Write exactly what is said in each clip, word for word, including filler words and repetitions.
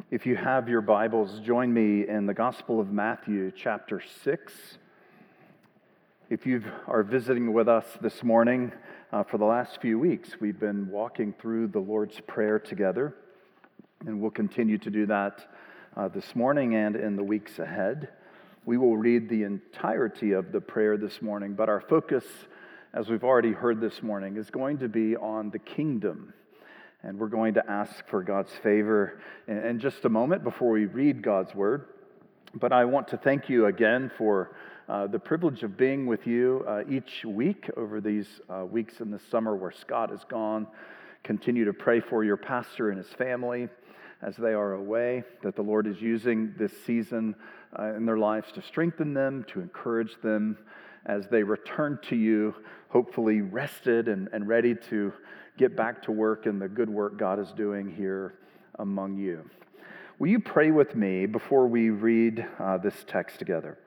If you have your Bibles, join me in the Gospel of Matthew, chapter six. If you are visiting with us this morning, uh, for the last few weeks, we've been walking through the Lord's Prayer together, and we'll continue to do that uh, this morning and in the weeks ahead. We will read the entirety of the prayer this morning, but our focus, as we've already heard this morning, is going to be on the kingdom. And we're going to ask for God's favor in, in just a moment before we read God's word. But I want to thank you again for uh, the privilege of being with you uh, each week over these uh, weeks in the summer where Scott is gone. Continue to pray for your pastor and his family as they are away, that the Lord is using this season uh, in their lives to strengthen them, to encourage them as they return to you, hopefully rested and, and ready to get back to work and the good work God is doing here among you. Will you pray with me before we read uh, this text together?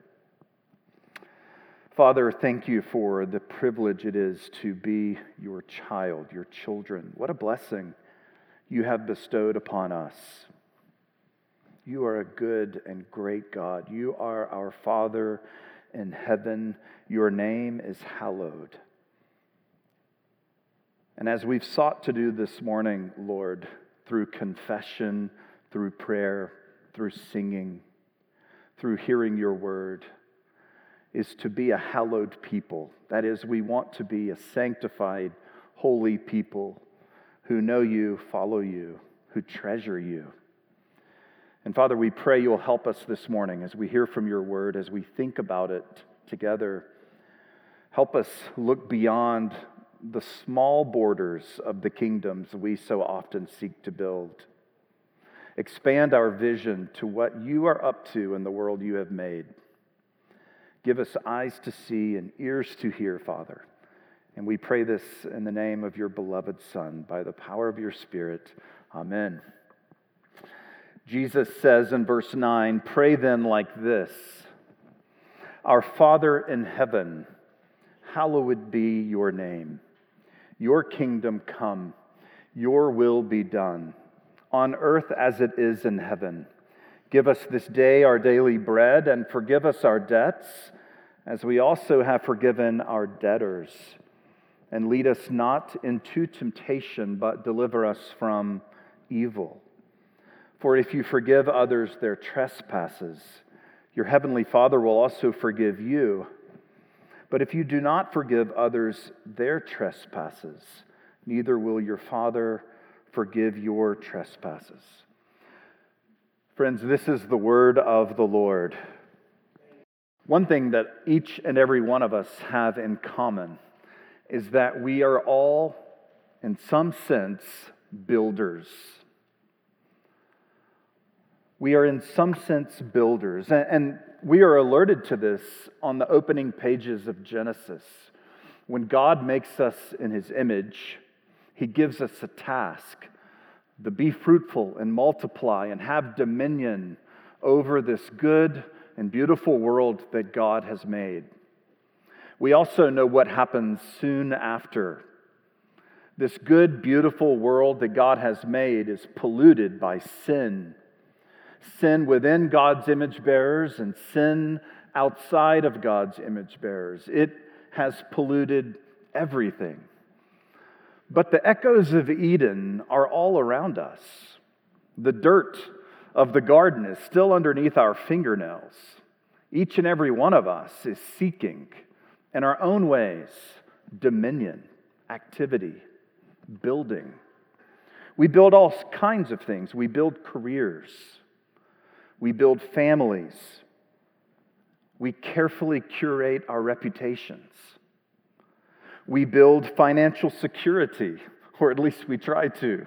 Father, thank you for the privilege it is to be your child, your children. What a blessing you have bestowed upon us. You are a good and great God. You are our Father in heaven. Your name is hallowed. And as we've sought to do this morning, Lord, through confession, through prayer, through singing, through hearing your word, is to be a hallowed people. That is, we want to be a sanctified, holy people who know you, follow you, who treasure you. And Father, we pray you'll help us this morning as we hear from your word, as we think about it together. Help us look beyond the small borders of the kingdoms we so often seek to build. Expand our vision to what you are up to in the world you have made. Give us eyes to see and ears to hear, Father. And we pray this in the name of your beloved Son, by the power of your Spirit. Amen. Jesus says in verse nine, "Pray then like this, Our Father in heaven, hallowed be your name. Your kingdom come, your will be done, on earth as it is in heaven. Give us this day our daily bread, and forgive us our debts, as we also have forgiven our debtors. And lead us not into temptation, but deliver us from evil. For if you forgive others their trespasses, your heavenly Father will also forgive you. But if you do not forgive others their trespasses, neither will your Father forgive your trespasses." Friends, this is the word of the Lord. One thing that each and every one of us have in common is that we are all, in some sense, builders. We are in some sense builders, and we are alerted to this on the opening pages of Genesis. When God makes us in his image, he gives us a task to be fruitful and multiply and have dominion over this good and beautiful world that God has made. We also know what happens soon after. This good, beautiful world that God has made is polluted by sin. Sin within God's image bearers and sin outside of God's image bearers. It has polluted everything. But the echoes of Eden are all around us. The dirt of the garden is still underneath our fingernails. Each and every one of us is seeking, in our own ways, dominion, activity, building. We build all kinds of things. We build careers. We build families. We carefully curate our reputations. We build financial security, or at least we try to.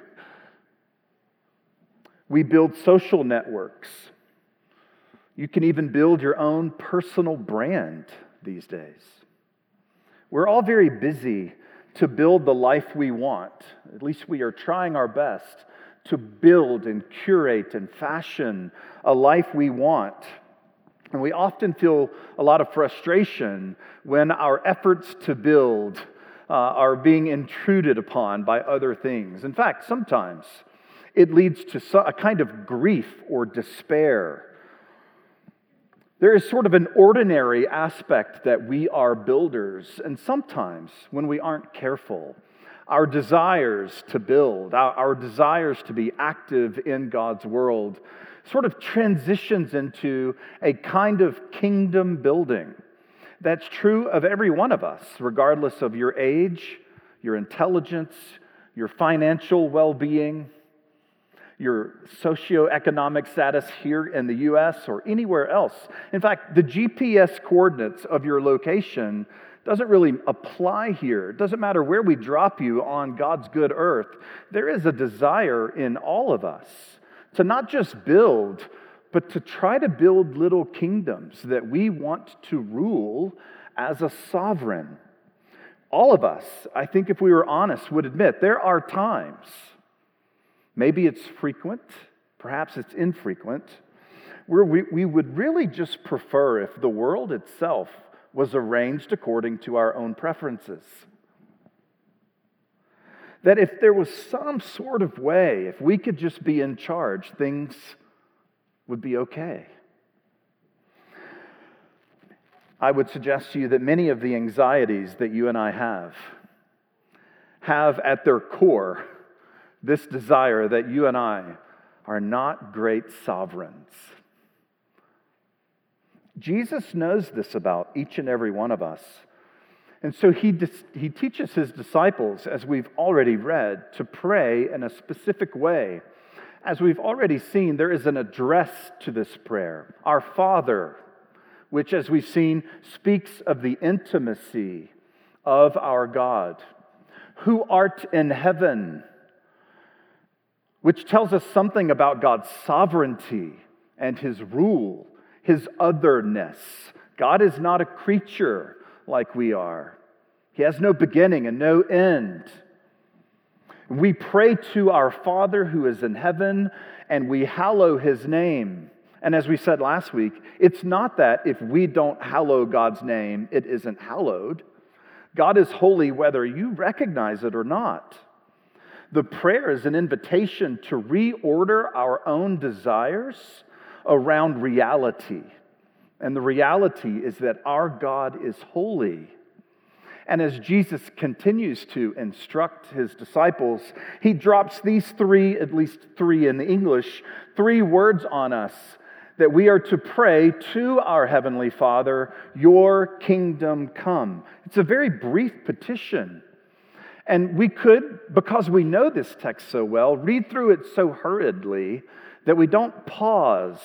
We build social networks. You can even build your own personal brand these days. We're all very busy to build the life we want. At least we are trying our best to build and curate and fashion a life we want. And we often feel a lot of frustration when our efforts to build uh, are being intruded upon by other things. In fact, sometimes It leads to so- a kind of grief or despair. There is sort of an ordinary aspect that we are builders, and sometimes when we aren't careful, our desires to build, our, our desires to be active in God's world sort of transitions into a kind of kingdom building. That's true of every one of us, regardless of your age, your intelligence, your financial well-being, your socioeconomic status here in the U S or anywhere else. In fact, the G P S coordinates of your location doesn't really apply here. It doesn't matter where we drop you on God's good earth. There is a desire in all of us to not just build, but to try to build little kingdoms that we want to rule as a sovereign. All of us, I think if we were honest, would admit there are times, maybe it's frequent, perhaps it's infrequent, where we, we would really just prefer if the world itself was arranged according to our own preferences. That if there was some sort of way, if we could just be in charge, things would be okay. I would suggest to you that many of the anxieties that you and I have have at their core this desire that you and I are not great sovereigns. Jesus knows this about each and every one of us. And so he, dis- he teaches his disciples, as we've already read, to pray in a specific way. As we've already seen, there is an address to this prayer. Our Father, which, as we've seen, speaks of the intimacy of our God, who art in heaven, which tells us something about God's sovereignty and his rule, his otherness. God is not a creature like we are. He has no beginning and no end. We pray to our Father who is in heaven, and we hallow his name. And as we said last week, it's not that if we don't hallow God's name, it isn't hallowed. God is holy whether you recognize it or not. The prayer is an invitation to reorder our own desires around reality. And the reality is that our God is holy. And as Jesus continues to instruct his disciples, he drops these three, at least three in the English, three words on us that we are to pray to our Heavenly Father, your kingdom come. It's a very brief petition. And we could, because we know this text so well, read through it so hurriedly that we don't pause,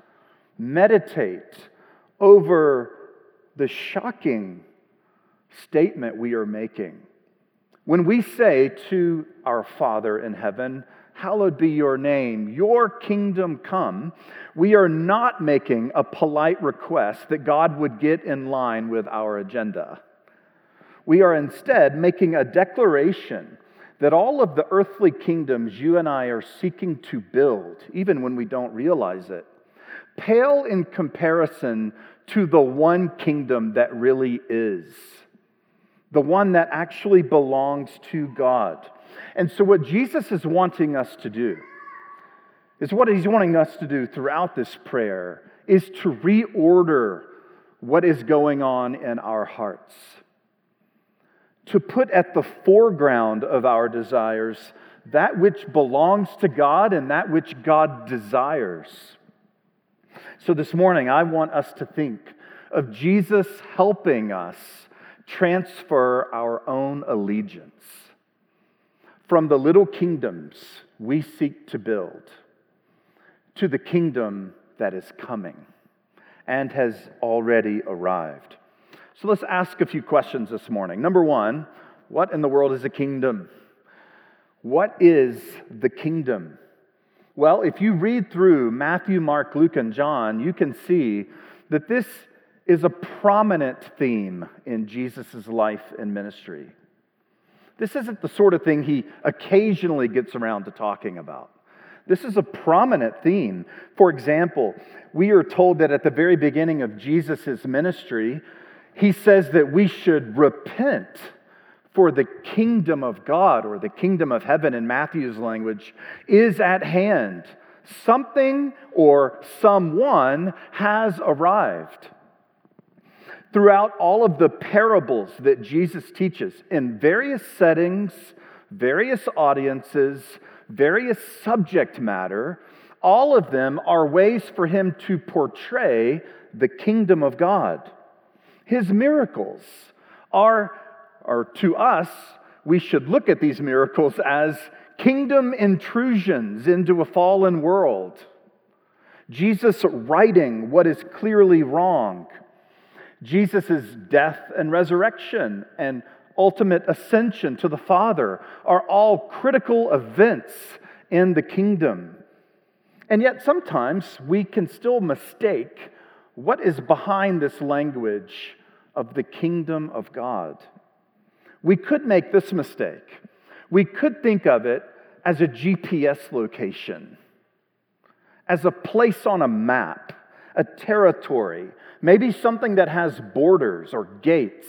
meditate over the shocking statement we are making. When we say to our Father in heaven, hallowed be your name, your kingdom come, we are not making a polite request that God would get in line with our agenda. We are instead making a declaration that all of the earthly kingdoms you and I are seeking to build, even when we don't realize it, pale in comparison to the one kingdom that really is, the one that actually belongs to God. And so what Jesus is wanting us to do, is what he's wanting us to do throughout this prayer, is to reorder what is going on in our hearts. To put at the foreground of our desires that which belongs to God and that which God desires. So this morning, I want us to think of Jesus helping us transfer our own allegiance from the little kingdoms we seek to build to the kingdom that is coming and has already arrived. So let's ask a few questions this morning. Number one, what in the world is a kingdom? What is the kingdom? Well, if you read through Matthew, Mark, Luke, and John, you can see that this is a prominent theme in Jesus' life and ministry. This isn't the sort of thing he occasionally gets around to talking about. This is a prominent theme. For example, we are told that at the very beginning of Jesus' ministry, he says that we should repent, For the kingdom of God, or the kingdom of heaven in Matthew's language, is at hand. Something or someone has arrived. Throughout all of the parables that Jesus teaches in various settings, various audiences, various subject matter, all of them are ways for him to portray the kingdom of God. His miracles are, or to us, we should look at these miracles as kingdom intrusions into a fallen world. Jesus righting what is clearly wrong. Jesus' death and resurrection and ultimate ascension to the Father are all critical events in the kingdom. And yet sometimes we can still mistake what is behind this language of the kingdom of God. We could make this mistake. We could think of it as a G P S location, as a place on a map, a territory, maybe something that has borders or gates.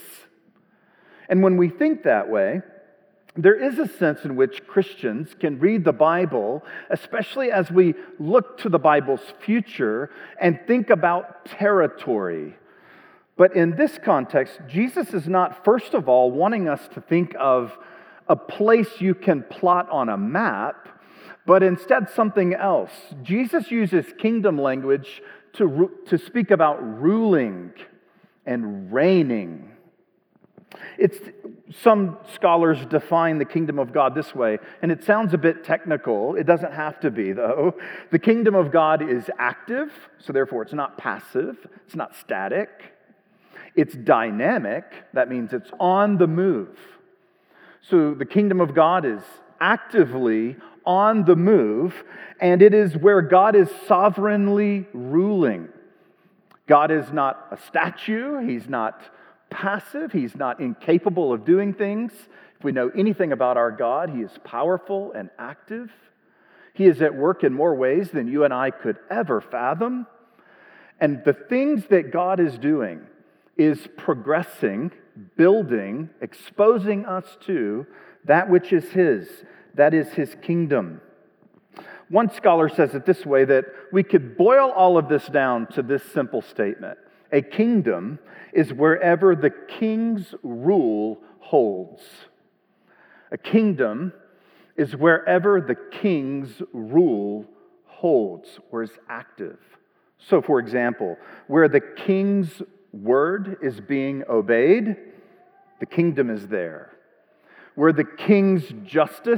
And when we think that way, there is a sense in which Christians can read the Bible, especially as we look to the Bible's future and think about territory. But in this context, Jesus is not, first of all, wanting us to think of a place you can plot on a map, but instead something else. Jesus uses kingdom language to, to speak about ruling and reigning. It's, some scholars define the kingdom of God this way, and it sounds a bit technical. It doesn't have to be, though. The kingdom of God is active, so therefore it's not passive, it's not static. It's dynamic, that means it's on the move. So the kingdom of God is actively on the move, and it is where God is sovereignly ruling. God is not a statue, He's not passive, He's not incapable of doing things. If we know anything about our God, He is powerful and active. He is at work in more ways than you and I could ever fathom. And the things that God is doing is progressing, building, exposing us to that which is His, that is His kingdom. One scholar says it this way, that we could boil all of this down to this simple statement. A kingdom is wherever the king's rule holds. A kingdom is wherever the king's rule holds or is active. So, for example, where the king's word is being obeyed, the kingdom is there. Where the king's justice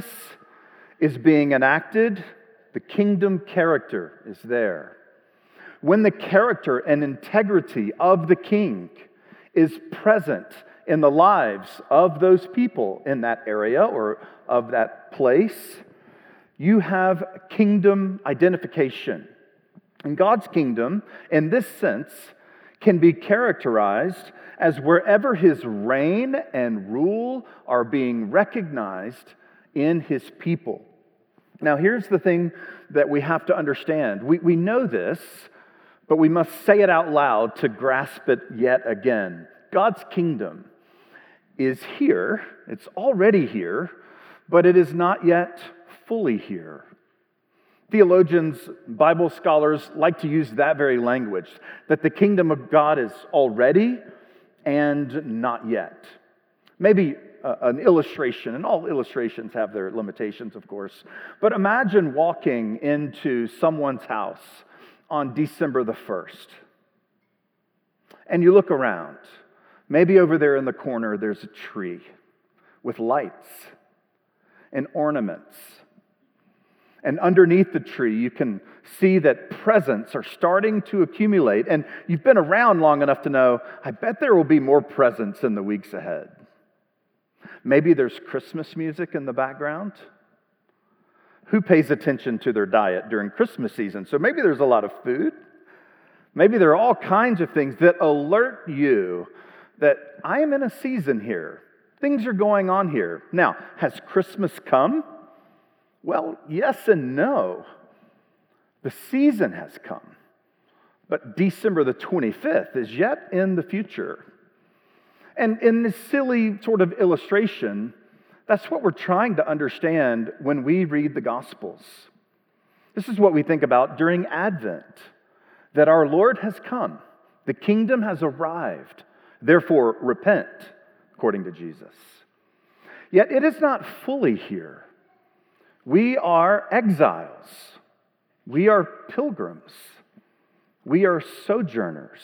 is being enacted, the kingdom character is there. When the character and integrity of the king is present in the lives of those people in that area or of that place, you have kingdom identification. And God's kingdom, in this sense, can be characterized as wherever His reign and rule are being recognized in His people. Now, here's the thing that we have to understand. We, we know this, but we must say it out loud to grasp it yet again. God's kingdom is here. It's already here, but it is not yet fully here. Theologians, Bible scholars like to use that very language, that the kingdom of God is already and not yet. Maybe uh, an illustration, and all illustrations have their limitations, of course, but imagine walking into someone's house on December the first, and you look around. Maybe over there in the corner there's a tree with lights and ornaments. And underneath the tree, you can see that presents are starting to accumulate. And you've been around long enough to know, I bet there will be more presents in the weeks ahead. Maybe there's Christmas music in the background. Who pays attention to their diet during Christmas season? So maybe there's a lot of food. Maybe there are all kinds of things that alert you that I am in a season here. Things are going on here. Now, has Christmas come? Well, yes and no. The season has come, but December the twenty-fifth is yet in the future. And in this silly sort of illustration, that's what we're trying to understand when we read the Gospels. This is what we think about during Advent, that our Lord has come. The kingdom has arrived. Therefore, repent, according to Jesus. Yet it is not fully here. We are exiles. We are pilgrims. We are sojourners.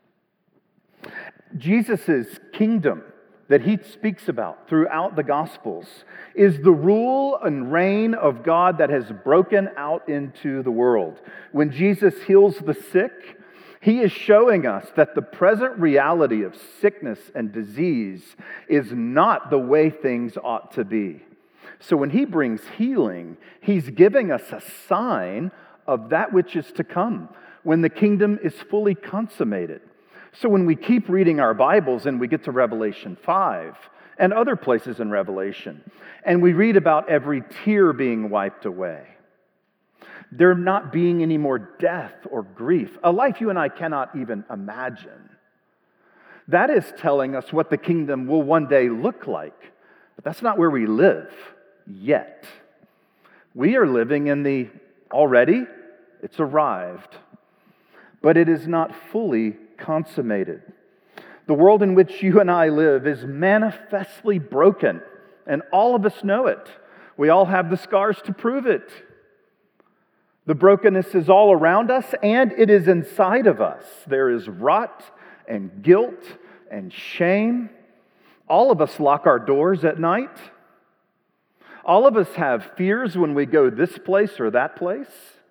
Jesus' kingdom that he speaks about throughout the Gospels is the rule and reign of God that has broken out into the world. When Jesus heals the sick, he is showing us that the present reality of sickness and disease is not the way things ought to be. So when he brings healing, he's giving us a sign of that which is to come, when the kingdom is fully consummated. So when we keep reading our Bibles and we get to Revelation five and other places in Revelation, and we read about every tear being wiped away, there not being any more death or grief, a life you and I cannot even imagine, that is telling us what the kingdom will one day look like. But that's not where we live yet. We are living in the already, it's arrived, but it is not fully consummated. The world in which you and I live is manifestly broken, and all of us know it. We all have the scars to prove it. The brokenness is all around us, and it is inside of us. There is rot and guilt and shame. All of us lock our doors at night. All of us have fears when we go this place or that place.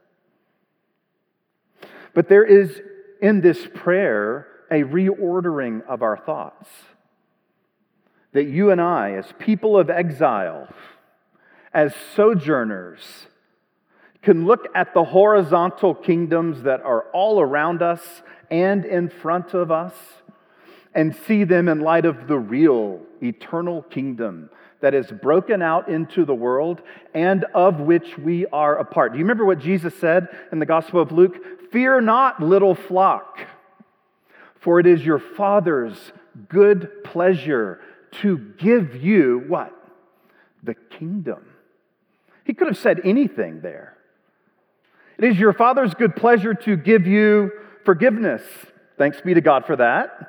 But there is in this prayer a reordering of our thoughts. That you and I, as people of exile, as sojourners, can look at the horizontal kingdoms that are all around us and in front of us and see them in light of the real, eternal kingdom that is broken out into the world and of which we are a part. Do you remember what Jesus said in the Gospel of Luke? Fear not, little flock, for it is your Father's good pleasure to give you what? The kingdom. He could have said anything there. It is your Father's good pleasure to give you forgiveness. Thanks be to God for that.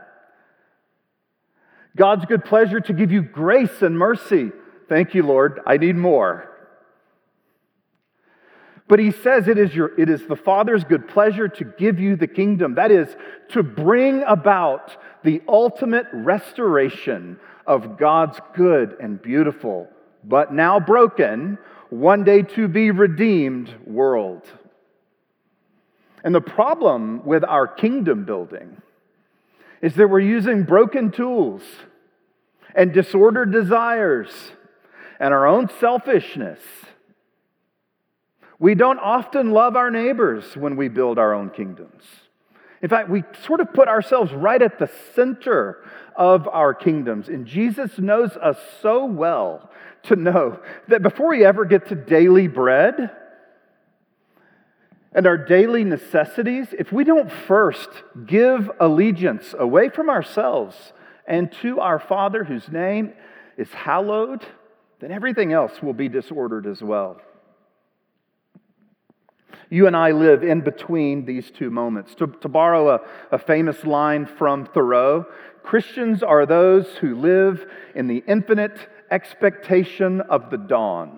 God's good pleasure to give you grace and mercy. Thank you, Lord. I need more. But he says it is your, it is the Father's good pleasure to give you the kingdom. That is, to bring about the ultimate restoration of God's good and beautiful, but now broken, one day to be redeemed world. And the problem with our kingdom building is that we're using broken tools and disordered desires and our own selfishness. We don't often love our neighbors when we build our own kingdoms. In fact, we sort of put ourselves right at the center of our kingdoms. And Jesus knows us so well to know that before we ever get to daily bread and our daily necessities, if we don't first give allegiance away from ourselves and to our Father whose name is hallowed, then everything else will be disordered as well. You and I live in between these two moments. To, to borrow a, a famous line from Thoreau, Christians are those who live in the infinite expectation of the dawn.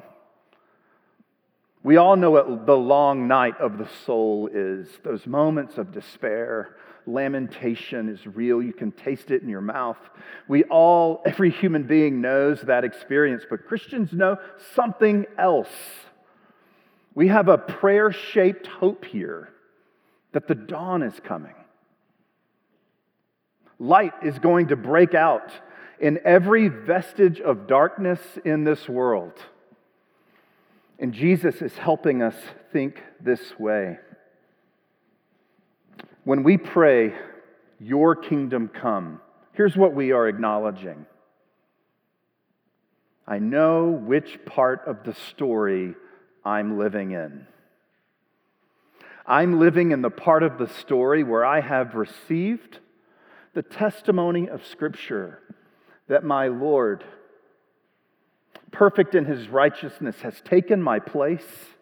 We all know what the long night of the soul is. Those moments of despair, lamentation is real. You can taste it in your mouth. We all, every human being knows that experience, but Christians know something else. We have a prayer-shaped hope here that the dawn is coming. Light is going to break out in every vestige of darkness in this world. And Jesus is helping us think this way. When we pray, your kingdom come, here's what we are acknowledging. I know which part of the story I'm living in. I'm living in the part of the story where I have received the testimony of Scripture that my Lord, perfect in his righteousness, has taken my place.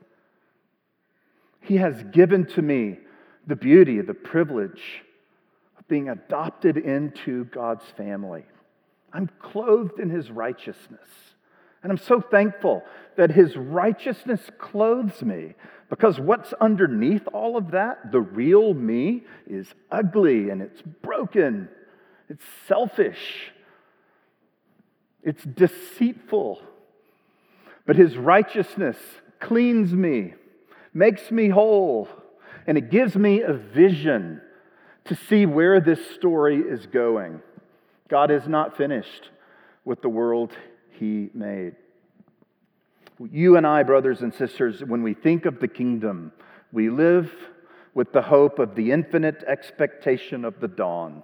He has given to me the beauty, the privilege of being adopted into God's family. I'm clothed in his righteousness. And I'm so thankful that his righteousness clothes me, because what's underneath all of that, the real me, is ugly and it's broken. It's selfish. It's deceitful. But his righteousness cleans me, makes me whole, and it gives me a vision to see where this story is going. God is not finished with the world he made. You and I, brothers and sisters, when we think of the kingdom, we live with the hope of the infinite expectation of the dawn,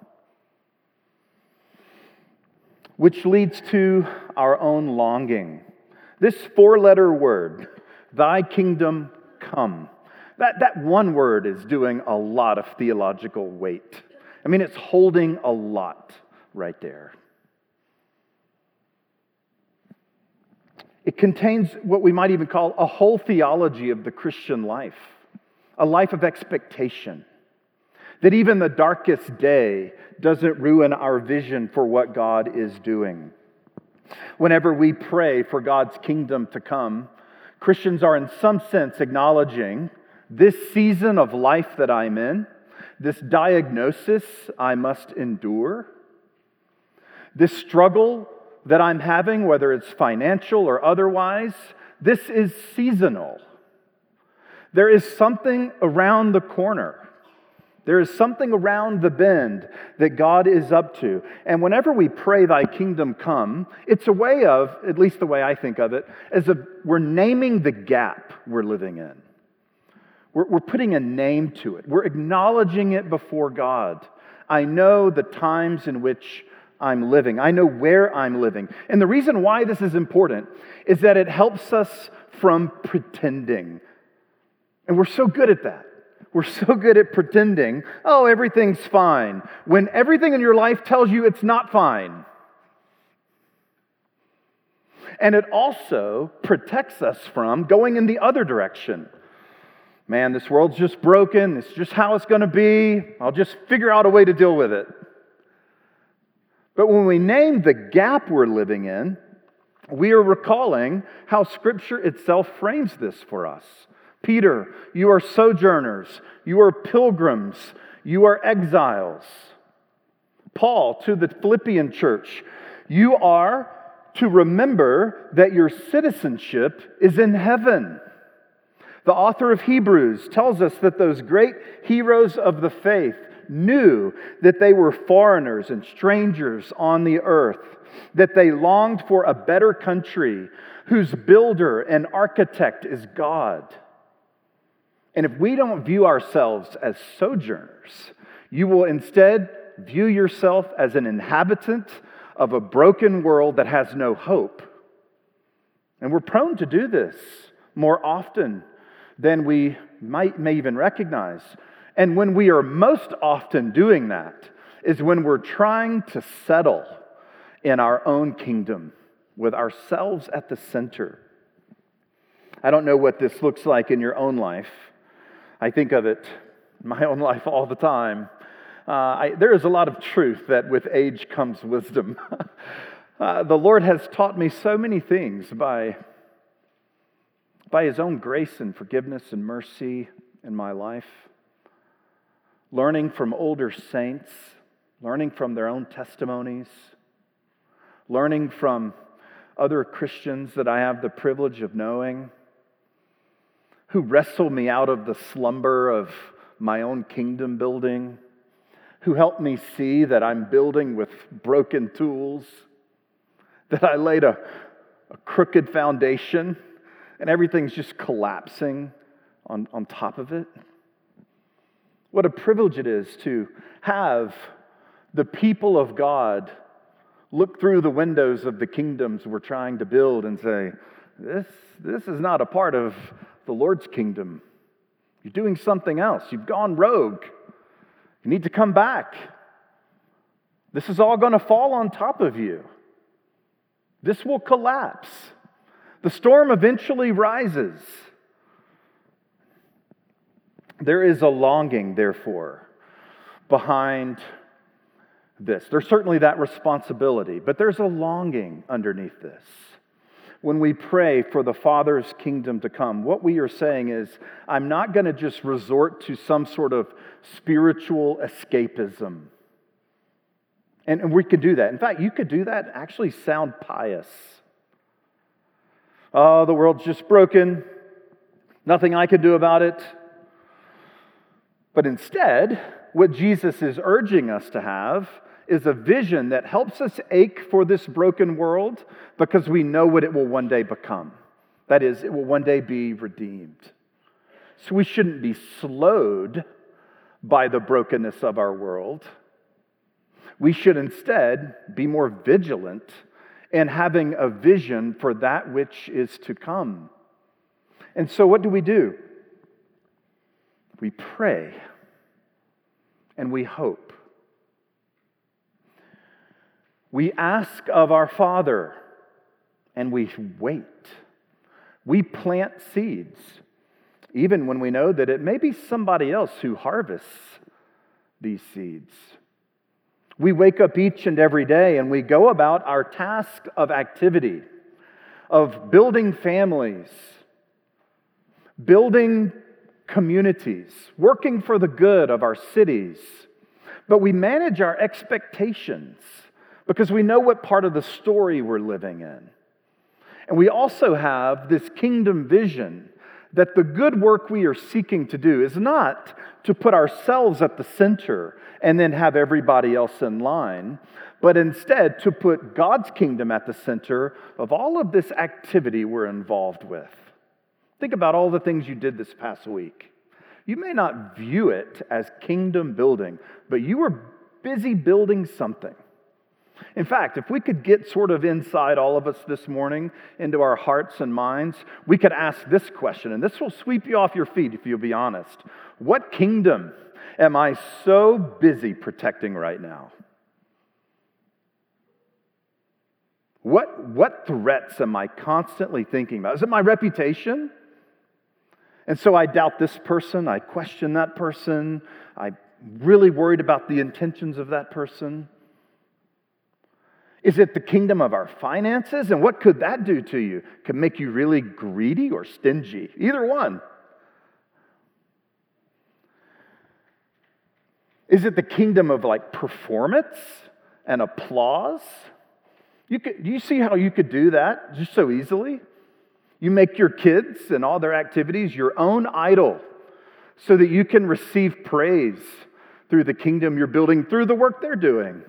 which leads to our own longing. This four-letter word, thy kingdom come, that, that one word is doing a lot of theological weight. I mean, it's holding a lot right there. It contains what we might even call a whole theology of the Christian life, a life of expectation, that even the darkest day doesn't ruin our vision for what God is doing. Whenever we pray for God's kingdom to come, Christians are in some sense acknowledging this season of life that I'm in, this diagnosis I must endure, this struggle that I'm having, whether it's financial or otherwise, this is seasonal. There is something around the corner. There is something around the bend that God is up to. And whenever we pray, thy kingdom come, it's a way of, at least the way I think of it, as if we're naming the gap we're living in. We're, we're putting a name to it. We're acknowledging it before God. I know the times in which I'm living. I know where I'm living. And the reason why this is important is that it helps us from pretending. And we're so good at that. We're so good at pretending, oh, everything's fine, when everything in your life tells you it's not fine. And it also protects us from going in the other direction. Man, this world's just broken. It's just how it's going to be. I'll just figure out a way to deal with it. But when we name the gap we're living in, we are recalling how Scripture itself frames this for us. Peter, you are sojourners, you are pilgrims, you are exiles. Paul, to the Philippian church, you are to remember that your citizenship is in heaven. The author of Hebrews tells us that those great heroes of the faith knew that they were foreigners and strangers on the earth, that they longed for a better country whose builder and architect is God. And if we don't view ourselves as sojourners, you will instead view yourself as an inhabitant of a broken world that has no hope. And we're prone to do this more often than we might may even recognize. And when we are most often doing that is when we're trying to settle in our own kingdom with ourselves at the center. I don't know what this looks like in your own life. I think of it in my own life all the time. Uh, I, there is a lot of truth that with age comes wisdom. uh, the Lord has taught me so many things by, by His own grace and forgiveness and mercy in my life. Learning from older saints, learning from their own testimonies, learning from other Christians that I have the privilege of knowing, who wrestle me out of the slumber of my own kingdom building, who help me see that I'm building with broken tools, that I laid a, a crooked foundation and everything's just collapsing on, on top of it. What a privilege it is to have the people of God look through the windows of the kingdoms we're trying to build and say, this, this is not a part of the Lord's kingdom. You're doing something else. You've gone rogue. You need to come back. This is all going to fall on top of you. This will collapse. The storm eventually rises. There is a longing, therefore, behind this. There's certainly that responsibility, but there's a longing underneath this. When we pray for the Father's kingdom to come, what we are saying is, I'm not going to just resort to some sort of spiritual escapism. And, and we could do that. In fact, you could do that and actually sound pious. Oh, the world's just broken. Nothing I could do about it. But instead, what Jesus is urging us to have is a vision that helps us ache for this broken world because we know what it will one day become. That is, it will one day be redeemed. So we shouldn't be slowed by the brokenness of our world. We should instead be more vigilant in having a vision for that which is to come. And so what do we do? We pray and we hope. We ask of our Father and we wait. We plant seeds, even when we know that it may be somebody else who harvests these seeds. We wake up each and every day and we go about our task of activity, of building families, building communities, working for the good of our cities. But we manage our expectations because we know what part of the story we're living in. And we also have this kingdom vision that the good work we are seeking to do is not to put ourselves at the center and then have everybody else in line, but instead to put God's kingdom at the center of all of this activity we're involved with. Think about all the things you did this past week. You may not view it as kingdom building, but you were busy building something. In fact, if we could get sort of inside all of us this morning into our hearts and minds, we could ask this question, and this will sweep you off your feet if you'll be honest. What kingdom am I so busy protecting right now? What, what threats am I constantly thinking about? Is it my reputation? And so I doubt this person, I question that person, I'm really worried about the intentions of that person. Is it the kingdom of our finances? And what could that do to you? Could make you really greedy or stingy. Either one. Is it the kingdom of like performance and applause? You could, do you see how you could do that just so easily? You make your kids and all their activities your own idol so that you can receive praise through the kingdom you're building through the work they're doing.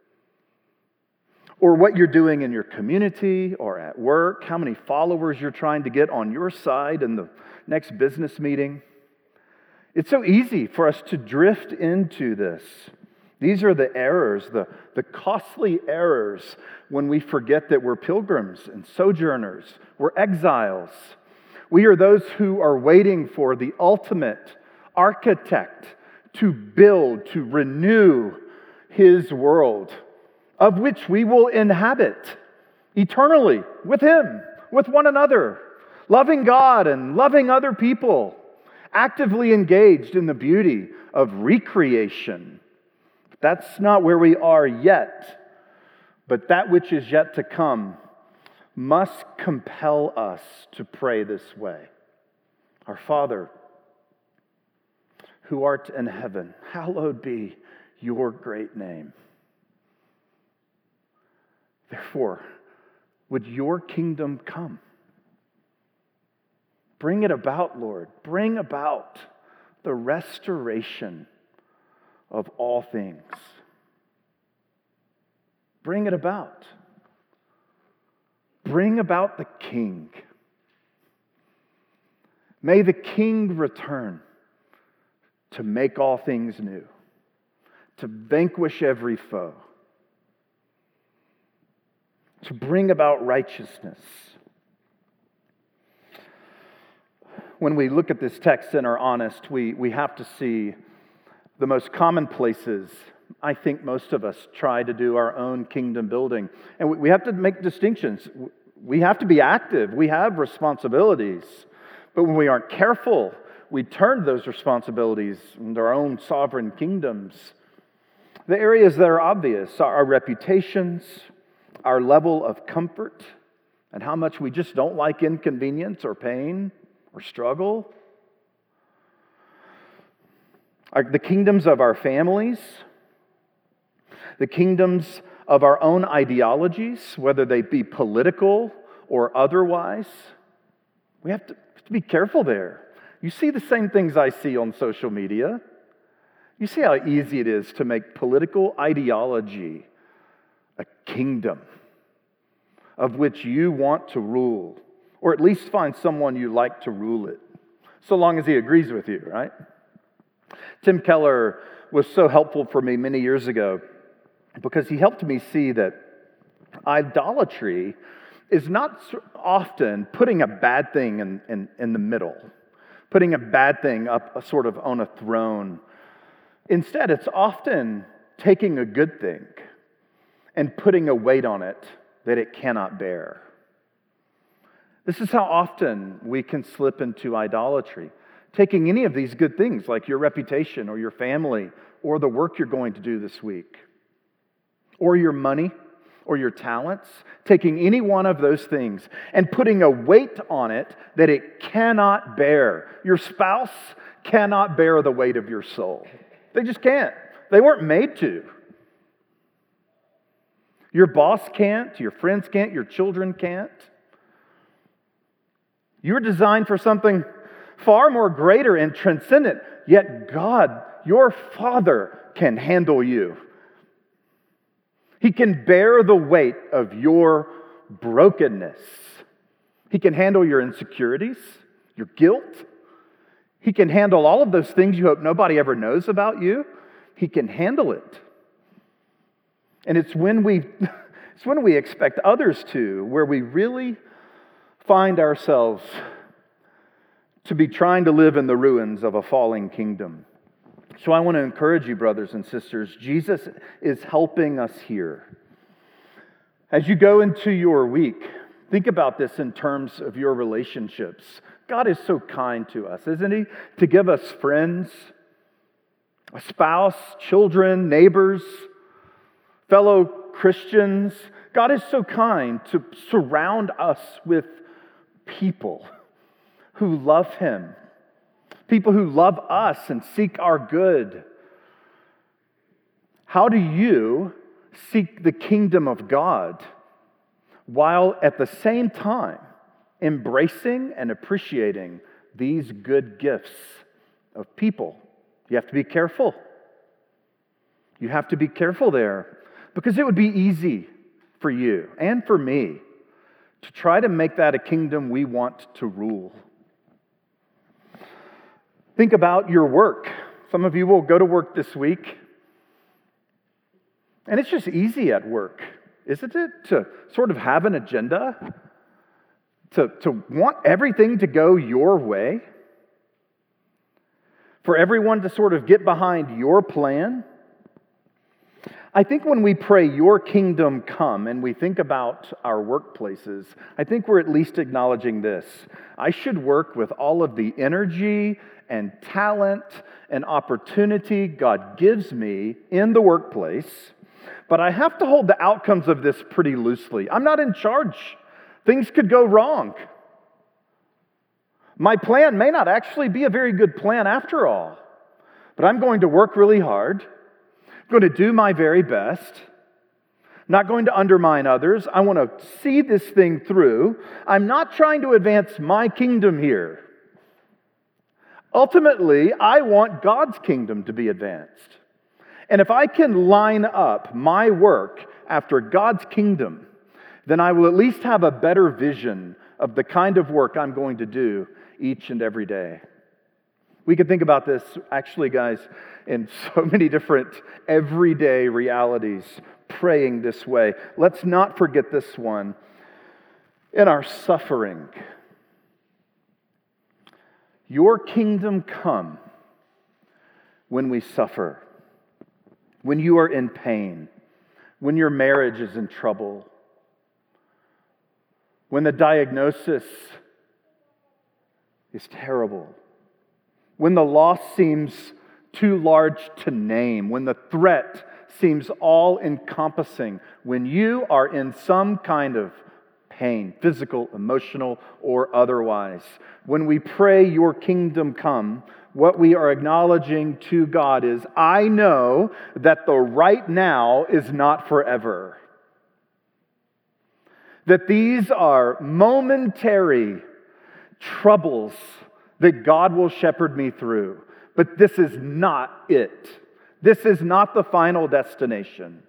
Or what you're doing in your community or at work, how many followers you're trying to get on your side in the next business meeting. It's so easy for us to drift into this. These are the errors, the, the costly errors when we forget that we're pilgrims and sojourners. We're exiles. We are those who are waiting for the ultimate architect to build, to renew his world, of which we will inhabit eternally with Him, with one another, loving God and loving other people, actively engaged in the beauty of recreation. That's not where we are yet, but that which is yet to come must compel us to pray this way. Our Father, who art in heaven, hallowed be your great name. Therefore, would your kingdom come? Bring it about, Lord. Bring about the restoration of all things. Bring it about. Bring about the King. May the King return to make all things new, to vanquish every foe, to bring about righteousness. When we look at this text and are honest, we, we have to see the most common places I think most of us try to do our own kingdom building. And we have to make distinctions. We have to be active. We have responsibilities. But when we aren't careful, we turn those responsibilities into our own sovereign kingdoms. The areas that are obvious are our reputations, our level of comfort, and how much we just don't like inconvenience or pain or struggle. Our, the kingdoms of our families, the kingdoms of our own ideologies, whether they be political or otherwise. We have to, have to be careful there. You see the same things I see on social media. You see how easy it is to make political ideology a kingdom of which you want to rule, or at least find someone you like to rule it, so long as he agrees with you, right? Tim Keller was so helpful for me many years ago because he helped me see that idolatry is not often putting a bad thing in, in, in the middle, putting a bad thing up sort of on a throne. Instead, it's often taking a good thing and putting a weight on it that it cannot bear. This is how often we can slip into idolatry. Taking any of these good things, like your reputation or your family or the work you're going to do this week, or your money or your talents, taking any one of those things and putting a weight on it that it cannot bear. Your spouse cannot bear the weight of your soul. They just can't. They weren't made to. Your boss can't, your friends can't, your children can't. You're designed for something far more greater and transcendent, yet God, your Father, can handle you. He can bear the weight of your brokenness. He can handle your insecurities, your guilt. He can handle all of those things you hope nobody ever knows about you. He can handle it. And it's when we it's when we expect others to, where we really find ourselves to be trying to live in the ruins of a falling kingdom. So I want to encourage you, brothers and sisters, Jesus is helping us here. As you go into your week, think about this in terms of your relationships. God is so kind to us, isn't He? To give us friends, a spouse, children, neighbors, fellow Christians. God is so kind to surround us with people who love Him, people who love us and seek our good. How do you seek the kingdom of God while at the same time embracing and appreciating these good gifts of people? You have to be careful. You have to be careful there, because it would be easy for you and for me to try to make that a kingdom we want to rule. Think about your work. Some of you will go to work this week, and it's just easy at work, isn't it? To sort of have an agenda, to, to want everything to go your way, for everyone to sort of get behind your plan. I think when we pray, your kingdom come, and we think about our workplaces, I think we're at least acknowledging this. I should work with all of the energy and talent and opportunity God gives me in the workplace, but I have to hold the outcomes of this pretty loosely. I'm not in charge. Things could go wrong. My plan may not actually be a very good plan after all, but I'm going to work really hard. I'm going to do my very best. I'm not going to undermine others. I want to see this thing through. I'm not trying to advance my kingdom here. Ultimately, I want God's kingdom to be advanced. And if I can line up my work after God's kingdom, then I will at least have a better vision of the kind of work I'm going to do each and every day. We could think about this, actually, guys, in so many different everyday realities, praying this way. Let's not forget this one. In our suffering, your kingdom come when we suffer. when you are in pain, when your marriage is in trouble, when the diagnosis is terrible, when the loss seems too large to name, when the threat seems all-encompassing, when you are in some kind of pain, physical, emotional, or otherwise, when we pray, your kingdom come, what we are acknowledging to God is, I know that the right now is not forever. That these are momentary troubles that God will shepherd me through. But this is not it. This is not the final destination.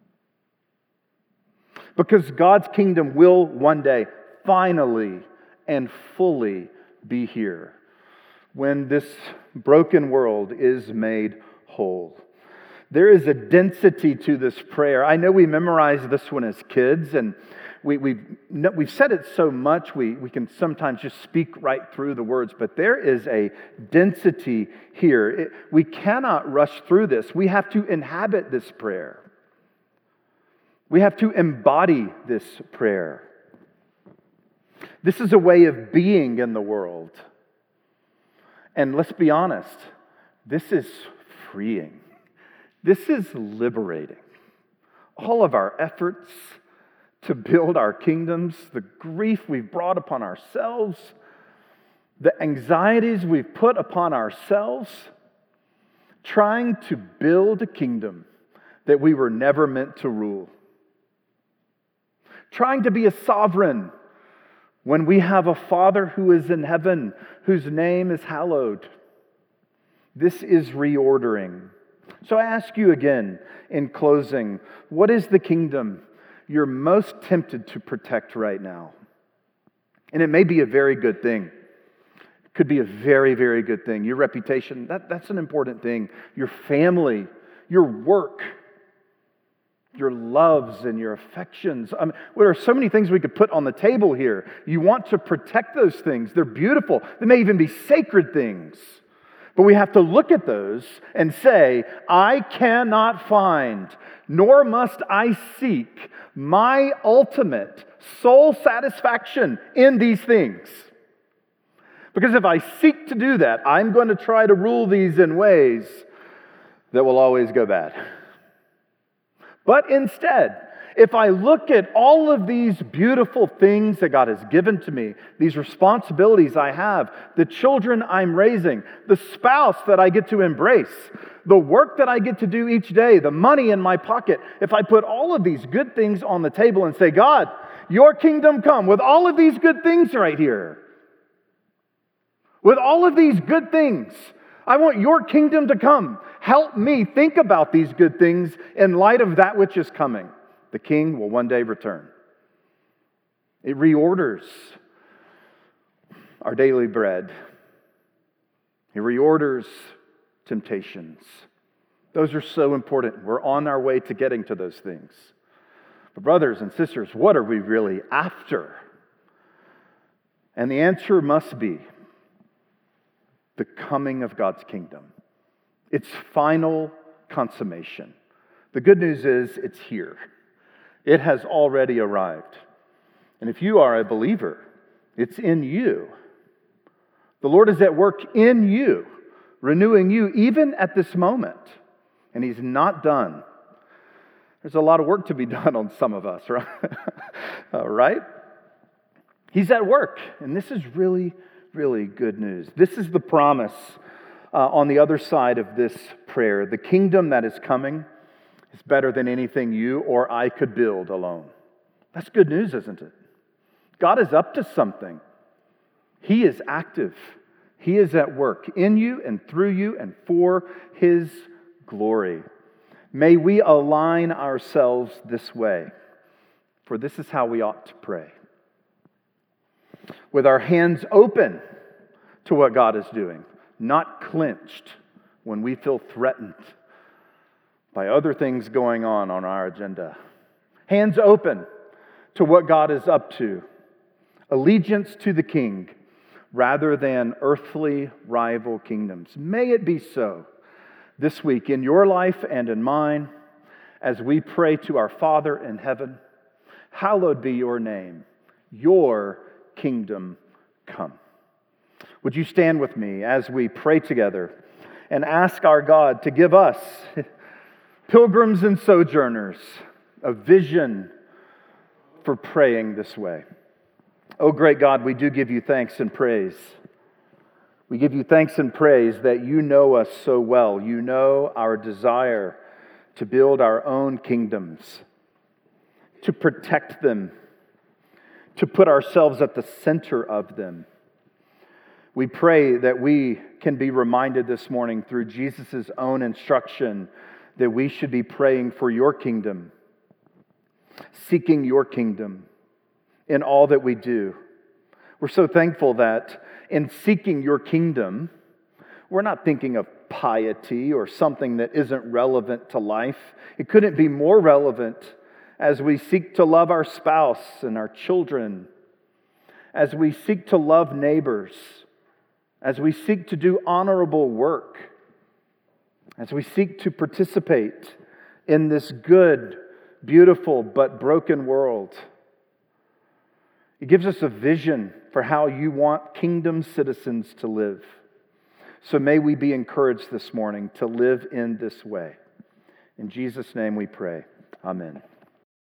Because God's kingdom will one day finally and fully be here when this broken world is made whole. There is a density to this prayer. I know we memorized this one as kids, and we, we've, we've said it so much we, we can sometimes just speak right through the words, but there is a density here. It, we cannot rush through this. We have to inhabit this prayer. We have to embody this prayer. This is a way of being in the world. And let's be honest, this is freeing. This is liberating. All of our efforts to build our kingdoms, the grief we've brought upon ourselves, the anxieties we've put upon ourselves, trying to build a kingdom that we were never meant to rule. Trying to be a sovereign when we have a Father who is in heaven, whose name is hallowed. This is reordering. So I ask you again, in closing, what is the kingdom you're most tempted to protect right now? And it may be a very good thing. It could be a very, very good thing. Your reputation, that, that's an important thing. Your family, your work, your loves and your affections. I mean, there are so many things we could put on the table here. You want to protect those things. They're beautiful. They may even be sacred things. But we have to look at those and say, I cannot find, nor must I seek, my ultimate soul satisfaction in these things. Because if I seek to do that, I'm going to try to rule these in ways that will always go bad. But instead, if I look at all of these beautiful things that God has given to me, these responsibilities I have, the children I'm raising, the spouse that I get to embrace, the work that I get to do each day, the money in my pocket, if I put all of these good things on the table and say, God, your kingdom come with all of these good things right here. With all of these good things, I want your kingdom to come. Help me think about these good things in light of that which is coming. The King will one day return. It reorders our daily bread. It reorders temptations. Those are so important. We're on our way to getting to those things. But brothers and sisters, what are we really after? And the answer must be the coming of God's kingdom. Its final consummation. The good news is it's here. It has already arrived. And if you are a believer, it's in you. The Lord is at work in you, renewing you even at this moment. And He's not done. There's a lot of work to be done on some of us, right? uh, right? He's at work. And this is really, really good news. This is the promise uh, on the other side of this prayer. The kingdom that is coming is better than anything you or I could build alone. That's good news, isn't it? God is up to something. He is active. He is at work in you and through you and for His glory. May we align ourselves this way, for this is how we ought to pray. With our hands open to what God is doing, not clenched when we feel threatened by other things going on on our agenda. Hands open to what God is up to. Allegiance to the King rather than earthly rival kingdoms. May it be so. this week in your life and in mine as we pray to our Father in heaven. Hallowed be your name. Your kingdom come. Would you stand with me as we pray together and ask our God to give us, pilgrims and sojourners, a vision for praying this way. Oh, great God, we do give you thanks and praise. We give you thanks and praise that you know us so well. You know our desire to build our own kingdoms, to protect them, to put ourselves at the center of them. We pray that we can be reminded this morning through Jesus' own instruction that we should be praying for your kingdom, seeking your kingdom in all that we do. We're so thankful that in seeking your kingdom, we're not thinking of piety or something that isn't relevant to life. It couldn't be more relevant as we seek to love our spouse and our children, as we seek to love neighbors, as we seek to do honorable work, as we seek to participate in this good, beautiful, but broken world. It gives us a vision for how you want kingdom citizens to live. So may we be encouraged this morning to live in this way. In Jesus' name we pray. Amen.